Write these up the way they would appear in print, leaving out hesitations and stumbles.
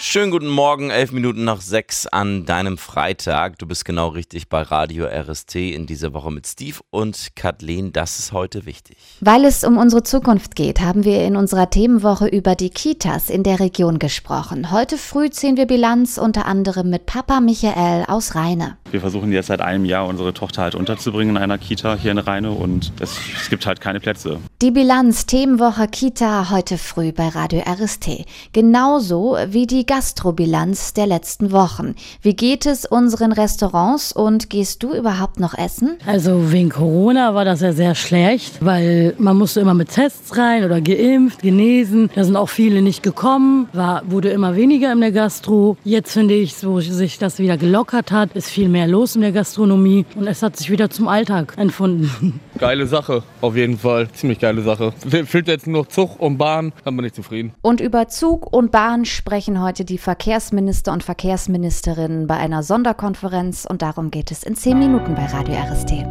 Schönen guten Morgen, 11 Minuten nach 6 an deinem Freitag. Du bist genau richtig bei Radio RST in dieser Woche mit Steve und Kathleen. Das ist heute wichtig. Weil es um unsere Zukunft geht, haben wir in unserer Themenwoche über die Kitas in der Region gesprochen. Heute früh ziehen wir Bilanz unter anderem mit Papa Michael aus Rheine. Wir versuchen jetzt seit einem Jahr unsere Tochter halt unterzubringen in einer Kita hier in Rheine und es gibt halt keine Plätze. Die Bilanz Themenwoche Kita heute früh bei Radio RST. Genauso wie die Gastrobilanz der letzten Wochen. Wie geht es unseren Restaurants und gehst du überhaupt noch essen? Also wegen Corona war das ja sehr schlecht, weil man musste immer mit Tests rein oder geimpft, genesen. Da sind auch viele nicht gekommen, wurde immer weniger in der Gastro. Jetzt finde ich, wo sich das wieder gelockert hat, ist viel mehr los in der Gastronomie und es hat sich wieder zum Alltag empfunden. Geile Sache, auf jeden Fall. Ziemlich geile Sache. Fehlt jetzt nur noch Zug und Bahn, dann bin ich zufrieden. Und über Zug und Bahn sprechen heute die Verkehrsminister und Verkehrsministerinnen bei einer Sonderkonferenz und darum geht es in 10 Minuten bei Radio RST.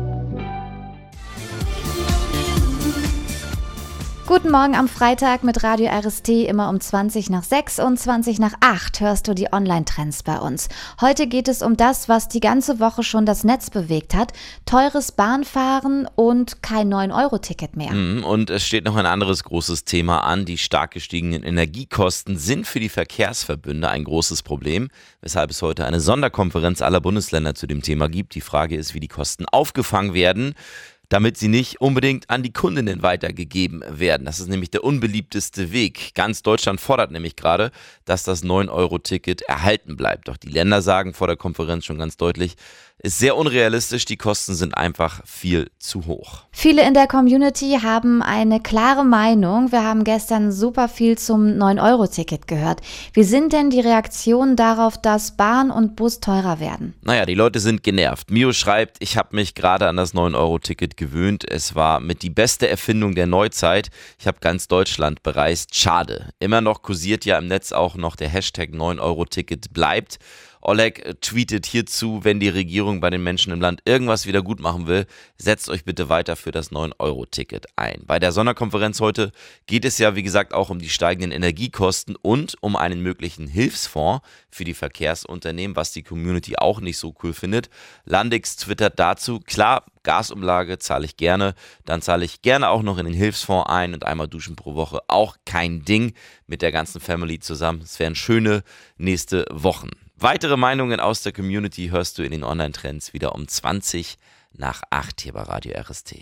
Guten Morgen am Freitag mit Radio RST, immer um 20 nach 6 und 20 nach 8 hörst du die Online-Trends bei uns. Heute geht es um das, was die ganze Woche schon das Netz bewegt hat. Teures Bahnfahren und kein 9-Euro-Ticket mehr. Und es steht noch ein anderes großes Thema an. Die stark gestiegenen Energiekosten sind für die Verkehrsverbünde ein großes Problem, weshalb es heute eine Sonderkonferenz aller Bundesländer zu dem Thema gibt. Die Frage ist, wie die Kosten aufgefangen werden, damit sie nicht unbedingt an die Kundinnen weitergegeben werden. Das ist nämlich der unbeliebteste Weg. Ganz Deutschland fordert nämlich gerade, dass das 9-Euro-Ticket erhalten bleibt. Doch die Länder sagen vor der Konferenz schon ganz deutlich, ist sehr unrealistisch, die Kosten sind einfach viel zu hoch. Viele in der Community haben eine klare Meinung. Wir haben gestern super viel zum 9-Euro-Ticket gehört. Wie sind denn die Reaktionen darauf, dass Bahn und Bus teurer werden? Naja, die Leute sind genervt. Mio schreibt, ich habe mich gerade an das 9-Euro-Ticket gewöhnt. Es war mit die beste Erfindung der Neuzeit. Ich habe ganz Deutschland bereist. Schade. Immer noch kursiert ja im Netz auch noch der Hashtag 9-Euro-Ticket bleibt. Oleg tweetet hierzu, wenn die Regierung bei den Menschen im Land irgendwas wieder gut machen will, setzt euch bitte weiter für das 9-Euro-Ticket ein. Bei der Sonderkonferenz heute geht es ja, wie gesagt, auch um die steigenden Energiekosten und um einen möglichen Hilfsfonds für die Verkehrsunternehmen, was die Community auch nicht so cool findet. Landix twittert dazu, klar, Gasumlage zahle ich gerne, dann zahle ich gerne auch noch in den Hilfsfonds ein und einmal duschen pro Woche, auch kein Ding mit der ganzen Family zusammen. Es wären schöne nächste Wochen. Weitere Meinungen aus der Community hörst du in den Online-Trends wieder um 20 nach 8 hier bei Radio RST.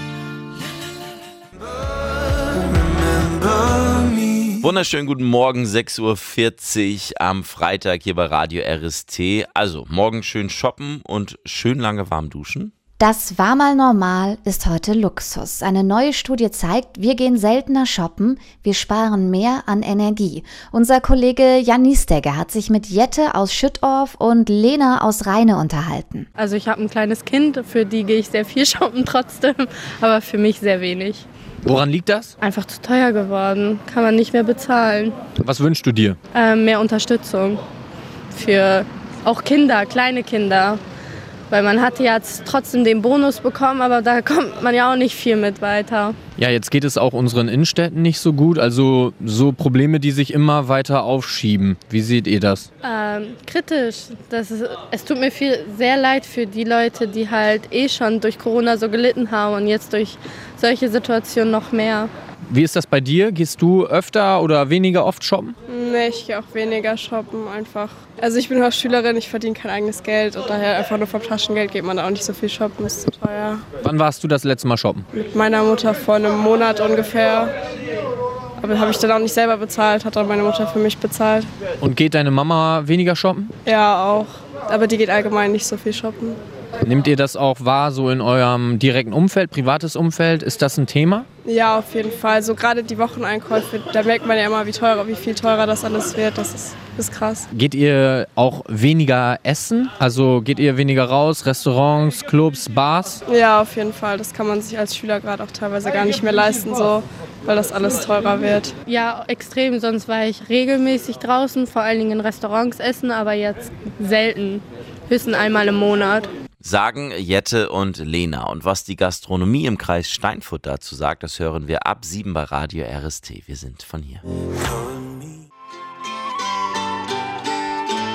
Wunderschönen guten Morgen, 6.40 Uhr am Freitag hier bei Radio RST. Also morgen schön shoppen und schön lange warm duschen. Das war mal normal, ist heute Luxus. Eine neue Studie zeigt, wir gehen seltener shoppen, wir sparen mehr an Energie. Unser Kollege Jan Niestegger hat sich mit Jette aus Schüttorf und Lena aus Rheine unterhalten. Also ich habe ein kleines Kind, für die gehe ich sehr viel shoppen trotzdem, aber für mich sehr wenig. Woran liegt das? Einfach zu teuer geworden, kann man nicht mehr bezahlen. Was wünschst du dir? Mehr Unterstützung für auch Kinder, kleine Kinder. Weil man hatte jetzt trotzdem den Bonus bekommen, aber da kommt man ja auch nicht viel mit weiter. Ja, jetzt geht es auch unseren Innenstädten nicht so gut, also so Probleme, die sich immer weiter aufschieben. Wie seht ihr das? Kritisch. Es tut mir sehr leid für die Leute, die halt schon durch Corona so gelitten haben und jetzt durch solche Situationen noch mehr. Wie ist das bei dir? Gehst du öfter oder weniger oft shoppen? Nee, ich gehe auch weniger shoppen einfach. Also ich bin auch Schülerin, ich verdiene kein eigenes Geld und daher einfach nur vom Taschengeld geht man da auch nicht so viel shoppen, ist zu teuer. Wann warst du das letzte Mal shoppen? Mit meiner Mutter vor einem Monat ungefähr. Aber habe ich dann auch nicht selber bezahlt, hat dann meine Mutter für mich bezahlt. Und geht deine Mama weniger shoppen? Ja, auch. Aber die geht allgemein nicht so viel shoppen. Nehmt ihr das auch wahr, so in eurem direkten Umfeld, privates Umfeld? Ist das ein Thema? Ja, auf jeden Fall. So gerade die Wocheneinkäufe, da merkt man ja immer, wie viel teurer das alles wird. Das ist krass. Geht ihr auch weniger essen? Also geht ihr weniger raus, Restaurants, Clubs, Bars? Ja, auf jeden Fall. Das kann man sich als Schüler gerade auch teilweise gar nicht mehr leisten, so, weil das alles teurer wird. Ja, extrem. Sonst war ich regelmäßig draußen, vor allen Dingen in Restaurants essen, aber jetzt selten. Höchstens einmal im Monat. Sagen Jette und Lena. Und was die Gastronomie im Kreis Steinfurt dazu sagt, das hören wir ab 7 bei Radio RST. Wir sind von hier.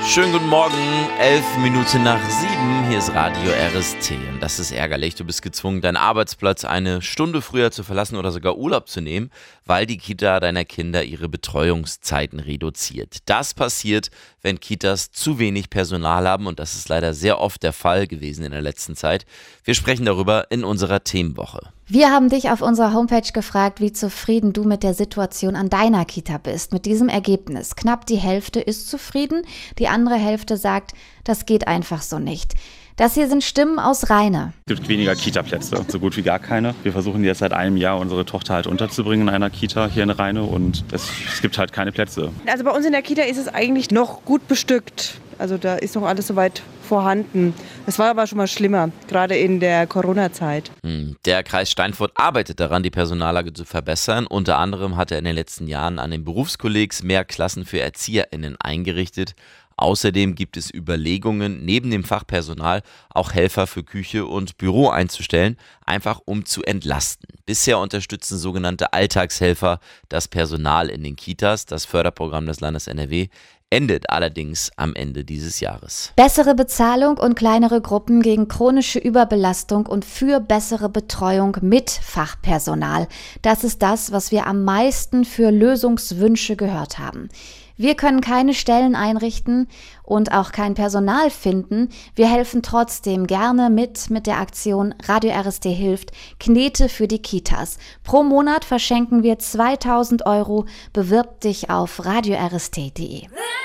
Schönen guten Morgen, 7:11. Hier ist Radio RST. Und das ist ärgerlich. Du bist gezwungen, deinen Arbeitsplatz eine Stunde früher zu verlassen oder sogar Urlaub zu nehmen, weil die Kita deiner Kinder ihre Betreuungszeiten reduziert. Das passiert, wenn Kitas zu wenig Personal haben, und das ist leider sehr oft der Fall gewesen in der letzten Zeit. Wir sprechen darüber in unserer Themenwoche. Wir haben dich auf unserer Homepage gefragt, wie zufrieden du mit der Situation an deiner Kita bist. Mit diesem Ergebnis. Knapp die Hälfte ist zufrieden, die andere Hälfte sagt, das geht einfach so nicht. Das hier sind Stimmen aus Rheine. Es gibt weniger Kita-Plätze, so gut wie gar keine. Wir versuchen jetzt seit einem Jahr unsere Tochter halt unterzubringen in einer Kita hier in Rheine, und es gibt halt keine Plätze. Also bei uns in der Kita ist es eigentlich noch gut bestückt. Also da ist noch alles soweit vorhanden. Es war aber schon mal schlimmer, gerade in der Corona-Zeit. Der Kreis Steinfurt arbeitet daran, die Personallage zu verbessern. Unter anderem hat er in den letzten Jahren an den Berufskollegs mehr Klassen für ErzieherInnen eingerichtet. Außerdem gibt es Überlegungen, neben dem Fachpersonal auch Helfer für Küche und Büro einzustellen, einfach um zu entlasten. Bisher unterstützen sogenannte Alltagshelfer das Personal in den Kitas. Das Förderprogramm des Landes NRW endet allerdings am Ende dieses Jahres. Bessere Bezahlung und kleinere Gruppen gegen chronische Überbelastung und für bessere Betreuung mit Fachpersonal. Das ist das, was wir am meisten für Lösungswünsche gehört haben. Wir können keine Stellen einrichten und auch kein Personal finden. Wir helfen trotzdem gerne mit der Aktion Radio RST hilft, Knete für die Kitas. Pro Monat verschenken wir 2.000 €. Bewirb dich auf radiorst.de.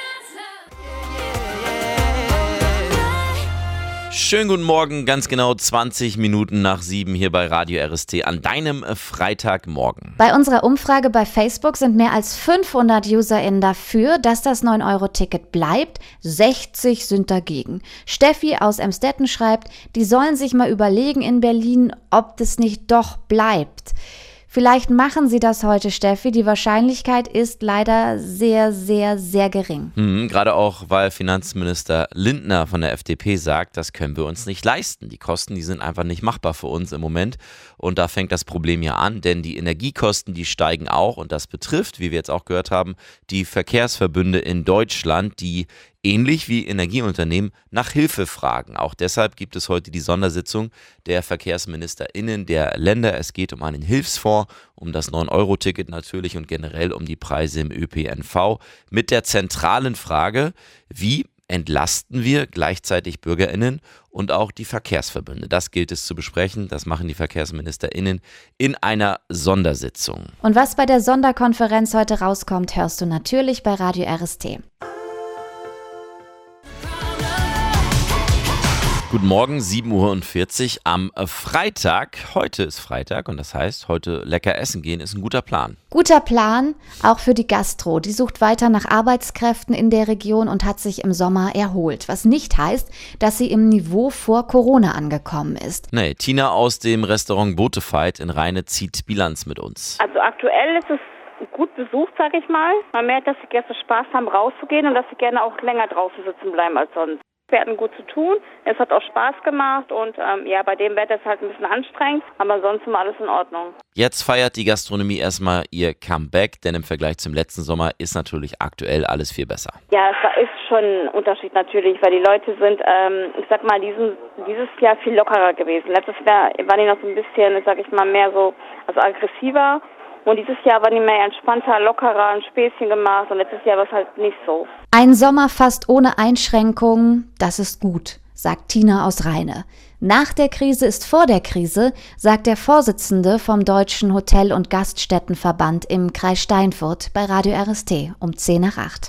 Schönen guten Morgen, ganz genau 7:20 hier bei Radio RST an deinem Freitagmorgen. Bei unserer Umfrage bei Facebook sind mehr als 500 UserInnen dafür, dass das 9-Euro-Ticket bleibt. 60 sind dagegen. Steffi aus Emstetten schreibt, die sollen sich mal überlegen in Berlin, ob das nicht doch bleibt. Vielleicht machen sie das heute, Steffi. Die Wahrscheinlichkeit ist leider sehr, sehr, sehr gering. Gerade auch, weil Finanzminister Lindner von der FDP sagt, das können wir uns nicht leisten. Die Kosten, die sind einfach nicht machbar für uns im Moment. Und da fängt das Problem ja an, denn die Energiekosten, die steigen auch. Und das betrifft, wie wir jetzt auch gehört haben, die Verkehrsverbünde in Deutschland, die ähnlich wie Energieunternehmen nach Hilfe fragen. Auch deshalb gibt es heute die Sondersitzung der VerkehrsministerInnen der Länder. Es geht um einen Hilfsfonds, um das 9-Euro-Ticket natürlich und generell um die Preise im ÖPNV. Mit der zentralen Frage, wie entlasten wir gleichzeitig BürgerInnen und auch die Verkehrsverbünde. Das gilt es zu besprechen. Das machen die VerkehrsministerInnen in einer Sondersitzung. Und was bei der Sonderkonferenz heute rauskommt, hörst du natürlich bei Radio RST. Guten Morgen, 7:40 am Freitag. Heute ist Freitag und das heißt, heute lecker essen gehen ist ein guter Plan. Guter Plan, auch für die Gastro. Die sucht weiter nach Arbeitskräften in der Region und hat sich im Sommer erholt. Was nicht heißt, dass sie im Niveau vor Corona angekommen ist. Nee, Tina aus dem Restaurant Botefight in Rheine zieht Bilanz mit uns. Also aktuell ist es gut besucht, sag ich mal. Man merkt, dass die Gäste Spaß haben, rauszugehen und dass sie gerne auch länger draußen sitzen bleiben als sonst. Wir hatten gut zu tun, es hat auch Spaß gemacht und bei dem Wetter ist es halt ein bisschen anstrengend, aber sonst war alles in Ordnung. Jetzt feiert die Gastronomie erstmal ihr Comeback, denn im Vergleich zum letzten Sommer ist natürlich aktuell alles viel besser. Ja, es ist schon ein Unterschied natürlich, weil die Leute sind, ich sag mal, dieses Jahr viel lockerer gewesen. Letztes Jahr waren die noch so ein bisschen, sag ich mal, mehr so, also aggressiver. Und dieses Jahr waren die mehr entspannter, lockerer, ein Späßchen gemacht und letztes Jahr war es halt nicht so. Ein Sommer fast ohne Einschränkungen, das ist gut, sagt Tina aus Rheine. Nach der Krise ist vor der Krise, sagt der Vorsitzende vom Deutschen Hotel- und Gaststättenverband im Kreis Steinfurt bei Radio RST um 7:50.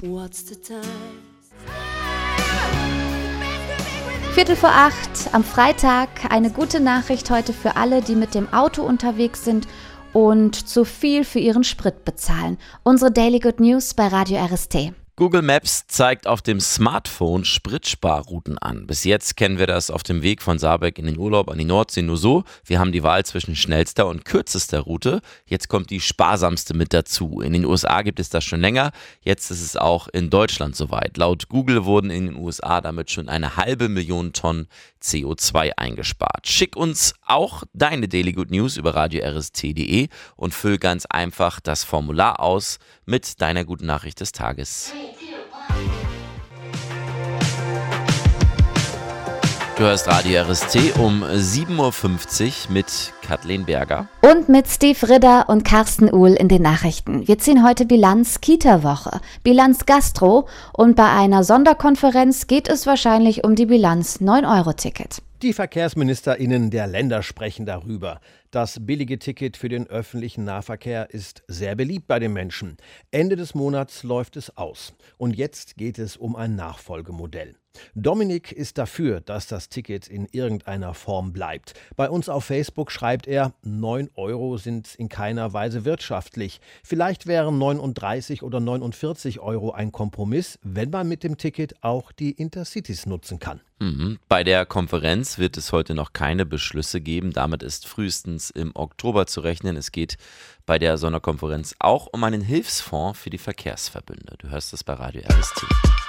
7:45 am Freitag. Eine gute Nachricht heute für alle, die mit dem Auto unterwegs sind und zu viel für ihren Sprit bezahlen. Unsere Daily Good News bei Radio RST. Google Maps zeigt auf dem Smartphone Spritsparrouten an. Bis jetzt kennen wir das auf dem Weg von Saarbrücken in den Urlaub an die Nordsee nur so. Wir haben die Wahl zwischen schnellster und kürzester Route. Jetzt kommt die sparsamste mit dazu. In den USA gibt es das schon länger. Jetzt ist es auch in Deutschland soweit. Laut Google wurden in den USA damit schon 500.000 Tonnen CO2 eingespart. Schick uns auch deine Daily Good News über radiorst.de und füll ganz einfach das Formular aus mit deiner guten Nachricht des Tages. Du hörst Radio RST um 7.50 Uhr mit Kathleen Berger. Und mit Steve Ridder und Carsten Uhl in den Nachrichten. Wir ziehen heute Bilanz Kita-Woche, Bilanz Gastro und bei einer Sonderkonferenz geht es wahrscheinlich um die Bilanz 9-Euro-Ticket. Die VerkehrsministerInnen der Länder sprechen darüber. Das billige Ticket für den öffentlichen Nahverkehr ist sehr beliebt bei den Menschen. Ende des Monats läuft es aus. Und jetzt geht es um ein Nachfolgemodell. Dominik ist dafür, dass das Ticket in irgendeiner Form bleibt. Bei uns auf Facebook schreibt er, 9 Euro sind in keiner Weise wirtschaftlich. Vielleicht wären 39 oder 49 Euro ein Kompromiss, wenn man mit dem Ticket auch die Intercities nutzen kann. Bei der Konferenz wird es heute noch keine Beschlüsse geben. Damit ist frühestens im Oktober zu rechnen. Es geht bei der Sonderkonferenz auch um einen Hilfsfonds für die Verkehrsverbünde. Du hörst es bei Radio RST.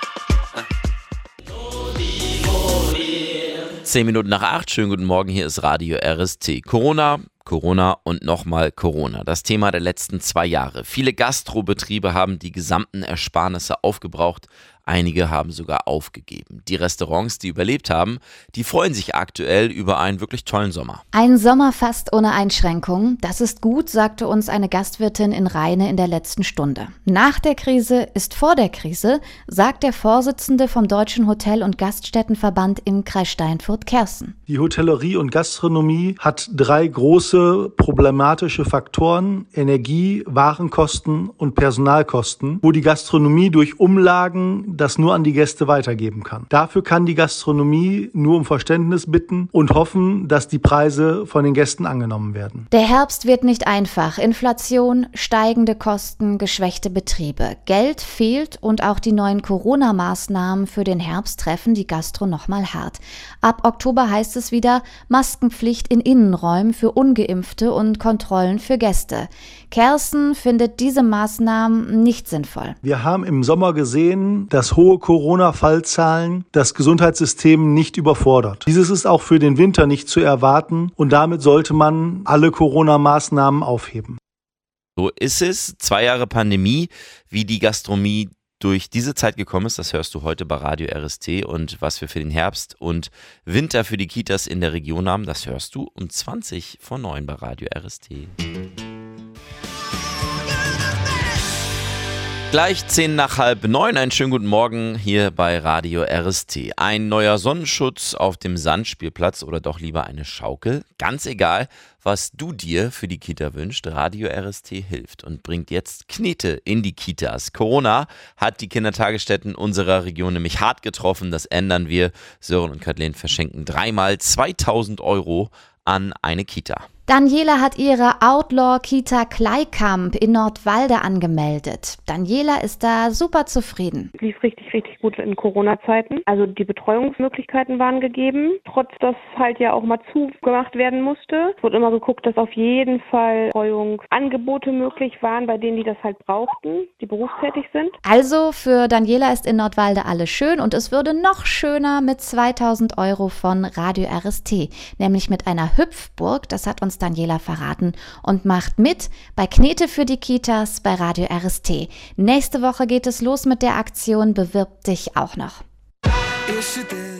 7:10. Schönen guten Morgen, hier ist Radio RST. Corona und nochmal Corona. Das Thema der letzten 2 Jahre. Viele Gastrobetriebe haben die gesamten Ersparnisse aufgebraucht. Einige haben sogar aufgegeben. Die Restaurants, die überlebt haben, die freuen sich aktuell über einen wirklich tollen Sommer. Ein Sommer fast ohne Einschränkungen. Das ist gut, sagte uns eine Gastwirtin in Rheine in der letzten Stunde. Nach der Krise ist vor der Krise, sagt der Vorsitzende vom Deutschen Hotel- und Gaststättenverband im Kreis Steinfurt, Kersten. Die Hotellerie und Gastronomie hat 3 große problematische Faktoren: Energie, Warenkosten und Personalkosten, wo die Gastronomie durch Umlagen das nur an die Gäste weitergeben kann. Dafür kann die Gastronomie nur um Verständnis bitten und hoffen, dass die Preise von den Gästen angenommen werden. Der Herbst wird nicht einfach. Inflation, steigende Kosten, geschwächte Betriebe. Geld fehlt und auch die neuen Corona-Maßnahmen für den Herbst treffen die Gastro nochmal hart. Ab Oktober heißt es wieder Maskenpflicht in Innenräumen für Ungeimpfte und Kontrollen für Gäste. Kersten findet diese Maßnahmen nicht sinnvoll. Wir haben im Sommer gesehen, dass hohe Corona-Fallzahlen das Gesundheitssystem nicht überfordert. Dieses ist auch für den Winter nicht zu erwarten und damit sollte man alle Corona-Maßnahmen aufheben. So ist es. 2 Jahre Pandemie, wie die Gastronomie durch diese Zeit gekommen ist, das hörst du heute bei Radio RST, und was wir für den Herbst und Winter für die Kitas in der Region haben, das hörst du um 20:09 bei Radio RST. Gleich 8:10, einen schönen guten Morgen hier bei Radio RST. Ein neuer Sonnenschutz auf dem Sandspielplatz oder doch lieber eine Schaukel? Ganz egal, was du dir für die Kita wünschst, Radio RST hilft und bringt jetzt Knete in die Kitas. Corona hat die Kindertagesstätten unserer Region nämlich hart getroffen. Das ändern wir. Sören und Kathleen verschenken 3-mal 2.000 Euro an eine Kita. Daniela hat ihre Outlaw-Kita Kleikamp in Nordwalde angemeldet. Daniela ist da super zufrieden. Lief richtig gut in Corona-Zeiten. Also die Betreuungsmöglichkeiten waren gegeben, trotz dass halt ja auch mal zugemacht werden musste. Es wurde immer geguckt, dass auf jeden Fall Betreuungsangebote möglich waren, bei denen die das halt brauchten, die berufstätig sind. Also für Daniela ist in Nordwalde alles schön und es würde noch schöner mit 2.000 Euro von Radio RST, nämlich mit einer Hüpfburg, das hat uns Daniela verraten, und macht mit bei Knete für die Kitas bei Radio RST. Nächste Woche geht es los mit der Aktion Bewirb dich auch noch.